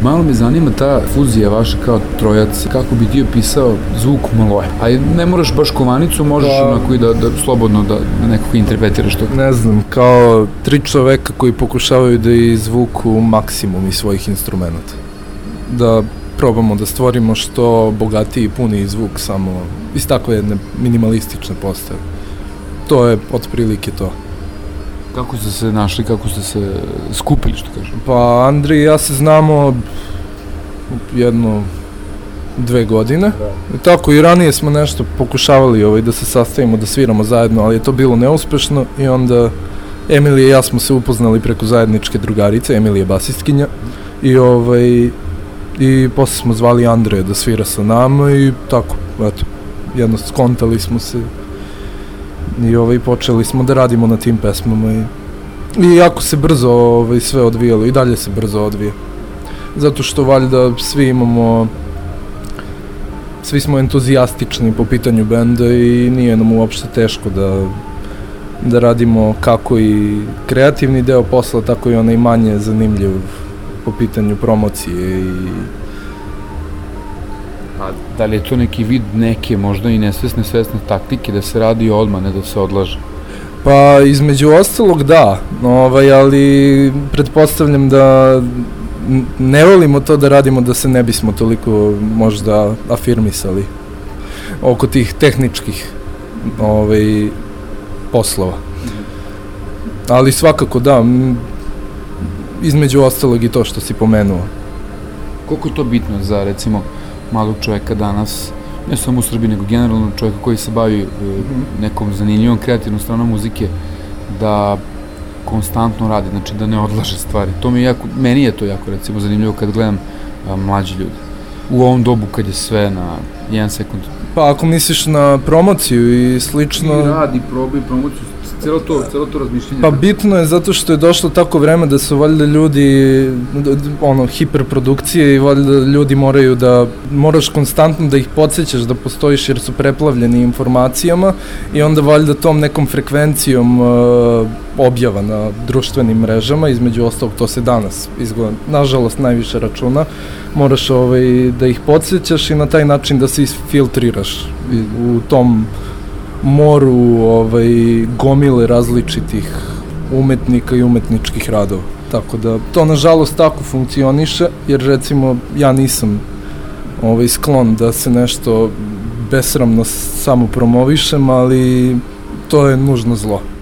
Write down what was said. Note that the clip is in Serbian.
malo me zanima ta fuzija vaša kao trojac, kako bi ti opisao zvuk Maloje? A ne moraš baš kovanicu, možeš onako i da slobodno da nekako interpretiraš to. Ne znam, kao 3 čoveka koji pokušavaju da izvuku maksimum iz svojih instrumenta. Da probamo da stvorimo što bogatiji i puniji zvuk samo iz takve jedne minimalistične postave. To je otprilike to. Kako ste se našli, kako ste se skupili, što kažem? Pa Andrej i ja se znamo 1-2 godine. Tako i ranije smo nešto pokušavali da se sastavimo, da sviramo zajedno, ali je to bilo neuspešno i onda Emilija i ja smo se upoznali preko zajedničke drugarice, Emilija je basistkinja i posle smo zvali Andreja da svira sa nama i tako, eto, jedno skontali smo se i počeli smo da radimo na tim pesmama i jako se brzo sve odvijalo i dalje se brzo odvije. Zato što valjda svi smo entuzijastični po pitanju benda i nije nam uopšte teško da radimo kako i kreativni deo posla, tako i onaj manje zanimljiv po pitanju promocije A da li je to neki vid neke možda i nesvesne, svesne taktike da se radi odmah, ne da se odlaže? Pa između ostalog da, ali pretpostavljam da ne volimo to da radimo da se ne bismo toliko možda afirmisali oko tih tehničkih poslova. Ali svakako da, između ostalog i to što si pomenuo. Koliko je to bitno za, recimo, malog čoveka danas, ne samo u Srbiji, nego generalno čoveka koji se bavi nekom zanimljivom kreativnom stranom muzike, da konstantno radi, znači da ne odlaže stvari. Meni je to jako, recimo, zanimljivo kad gledam mlađi ljudi. U ovom dobu kad je sve na 1 sekund. Pa ako misliš na promociju i slično... I radi, probaj promociju, celo to razmišljenje. Pa bitno je zato što je došlo tako vreme da su valjda ljudi, hiperprodukcije i valjda ljudi moraš konstantno da ih podsjećaš da postojiš jer su preplavljeni informacijama i onda valjda tom nekom frekvencijom objava na društvenim mrežama, između ostalog to se danas izgleda, nažalost najviše računa, moraš da ih podsjećaš i na taj način da se isfiltriraš u tom moru gomile različitih umetnika i umetničkih radova. Tako da to nažalost tako funkcioniše, jer recimo ja nisam sklon da se nešto besramno samo promovišem, ali to je nužno zlo.